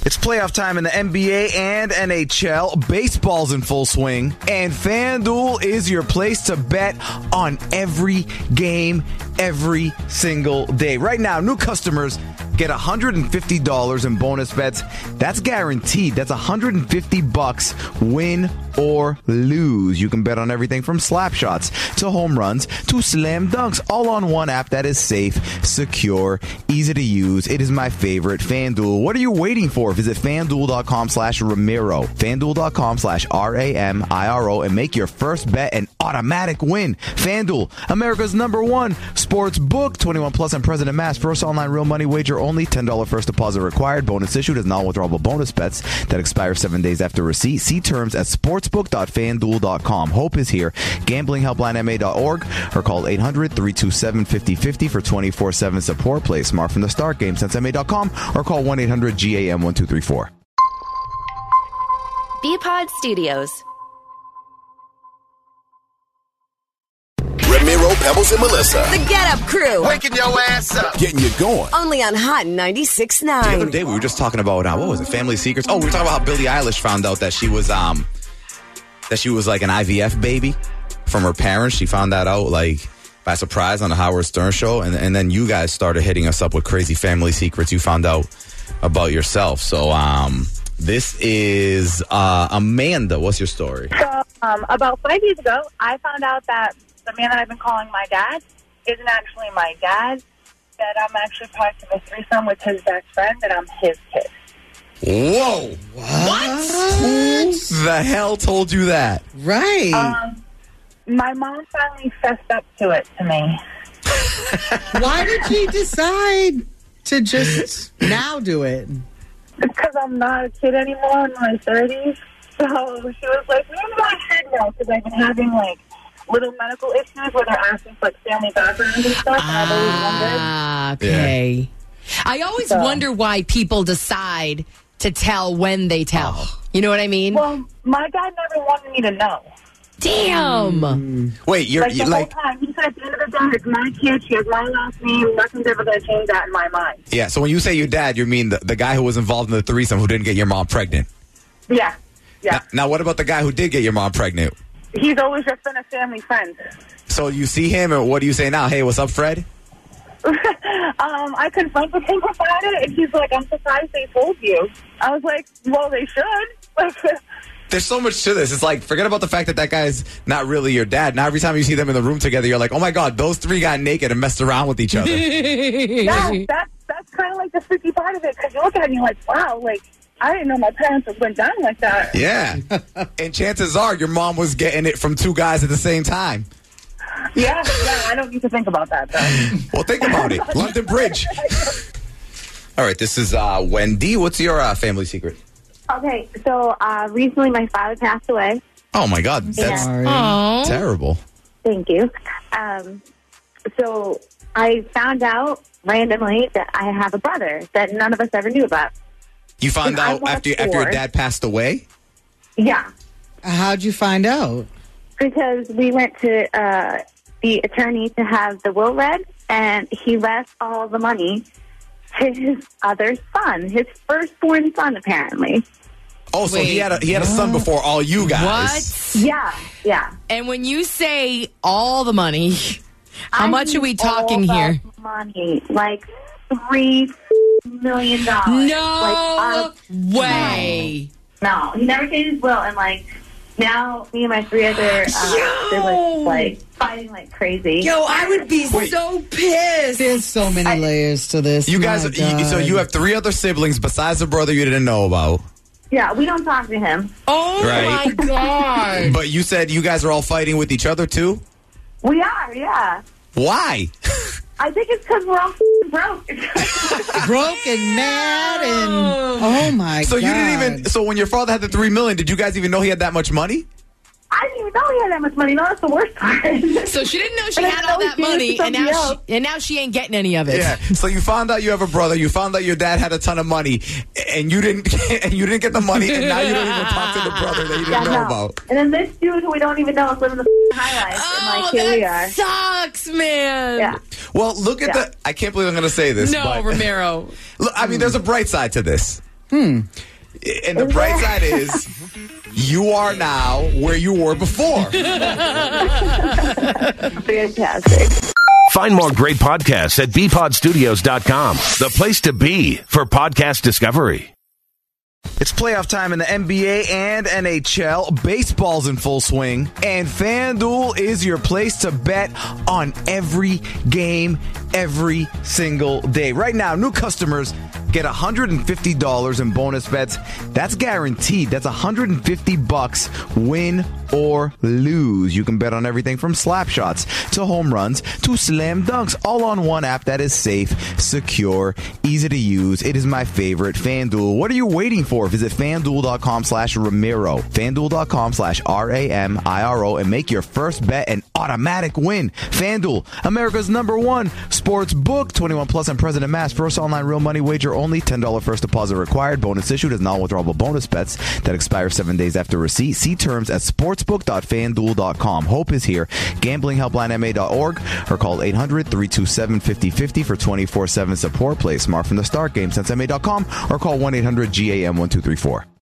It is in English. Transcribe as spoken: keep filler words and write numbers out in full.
It's playoff time in the N B A and N H L. Baseball's in full swing. And FanDuel is your place to bet on every game, every single day. Right now, new customers get one hundred fifty dollars in bonus bets. That's guaranteed. That's one hundred fifty bucks, win or lose. You can bet on everything from slap shots to home runs to slam dunks, all on one app that is safe, secure, easy to use. It is my favorite, FanDuel. What are you waiting for? Visit FanDuel.com slash Ramiro. FanDuel.com slash R A M I R O and make your first bet an automatic win. FanDuel, America's number one sports book. twenty-one plus and present in mass. First online real money wager only. ten dollars first deposit required. Bonus issued as non-withdrawable bonus bets that expire seven days after receipt. See terms at sportsbook dot fan duel dot com. Hope is here. Gambling helpline M A dot org or call eight hundred, three two seven, five oh five oh for twenty-four seven support. Play smart from the start. Game sense M A dot com or call one eight hundred G A M one two three four. B-Pod Studios. Ramiro, Pebbles, and Melissa. The Get Up Crew. Waking your ass up. Getting you going. Only on Hot ninety-six point The nine. other day we were just talking about, uh, what was it, Family Secrets? Oh, we were talking about how Billie Eilish found out that she was, um, that she was like an I V F baby from her parents. She found that out, like, by surprise on the Howard Stern show. And, and then you guys started hitting us up with crazy family secrets you found out about yourself. So, um, this is, uh, Amanda. What's your story? So, um, about five years ago, I found out that the man that I've been calling my dad isn't actually my dad, that I'm actually part of a threesome with his best friend, that I'm his kid. Whoa. What? Who the hell told you that? Right. Um, my mom finally fessed up to it to me. Why did she decide to just now do it? Because I'm not a kid anymore in my thirties. So she was like, maybe I should know, because I've been having, like, little medical issues where they're asking for, like, family backgrounds and stuff, and I've always wondered. Ah, okay. Yeah. I always So- wonder why people decide to tell when they tell. Oh. You know what I mean? Well, my dad never wanted me to know. Damn. Wait, you're Like, the you, like, whole time. He said, at the end of the day, it's my kid. She has my last name. Nothing's ever going to change that in my mind. yeah, so when you say your dad, you mean the, the guy who was involved in the threesome who didn't get your mom pregnant. Yeah. Yeah. Now, now, what about the guy who did get your mom pregnant? He's always just been a family friend. So you see him, and what do you say now? Hey, what's up, Fred? um, I confronted him about it, and he's like, I'm surprised they told you. I was like, well, they should. Like, There's so much to this. It's like, forget about the fact that that guy's not really your dad. Now every time you see them in the room together, you're like, oh my God, those three got naked and messed around with each other. that, that, that's kind of like the freaky part of it, because you look at it and you're like, wow, like, I didn't know my parents went down like that. Yeah. And chances are your mom was getting it from two guys at the same time. Yeah, yeah, I don't need to think about that, though. Well, think about it. London Bridge. All right, this is uh, Wendy. What's your uh, family secret? Okay, so uh, recently my father passed away. Oh, my God. That's Sorry. Oh. terrible. Thank you. Um, so I found out randomly that I have a brother that none of us ever knew about. You found And I out was after, after your four. dad passed away? Yeah, How'd you find out? because we went to uh, the attorney to have the will read, and he left all the money to his other son, his firstborn son, apparently. Oh, so he Wait, had a, he had a son before all you guys. What? Yeah, yeah. And when you say all the money, how I much are we mean talking all here? the money, like three million dollars. No Like, way. No, he never changed his will, and like now, me and my three other uh, siblings like fighting like crazy. Yo, I would be Wait. so pissed. There's so many layers to this. You guys, My you, so God. you have three other siblings besides the brother you didn't know about. Yeah, we don't talk to him. Oh Right. my God. But you said you guys are all fighting with each other too? We are, yeah. Why? I think it's because we're all f***ing broke. broke and mad and oh my So God. you didn't even, so when your father had the three million, did you guys even know he had that much money? I didn't even know he had that much money. No, that's the worst part. So she didn't know she And I had all know that he gave it money, to and now somebody she, else. and now she ain't getting any of it. Yeah. So you found out you have a brother. You found out your dad had a ton of money, and you didn't. And you didn't get the money, and now you don't even talk to the brother that you didn't Yeah, know no. about. And then this dude who we don't even know is living the f***ing high life. Oh, and like, here we that are. sucks, man. Yeah. Well, look at Yeah. the. I can't believe I'm going to say this. No, but, Ramiro. Look, I mean, there's a bright side to this. Hmm. And the bright side is you are now where you were before. Fantastic. Find more great podcasts at b pod studios dot com, the place to be for podcast discovery. It's playoff time in the N B A and N H L. Baseball's in full swing. And FanDuel is your place to bet on every game, every single day. Right now, new customers get one hundred fifty dollars in bonus bets. That's guaranteed. That's one hundred fifty bucks, win or lose. You can bet on everything from slap shots to home runs to slam dunks, all on one app that is safe, secure, easy to use. It is my favorite, FanDuel. What are you waiting for? Visit FanDuel.com slash Ramiro, FanDuel.com slash R A M I R O, and make your first bet an automatic win. FanDuel, America's number one sports book. twenty-one plus and present in Mass. First online real money wager only. ten dollars first deposit required. Bonus issued as non-withdrawable bonus bets that expire seven days after receipt. See terms at sportsbook dot fan duel dot com. Hope is here. Gambling helpline M A dot org or call eight hundred, three two seven, five oh five oh for twenty-four seven support. Play smart from the start. Game sense M A dot com or call one eight hundred G A M one two three four.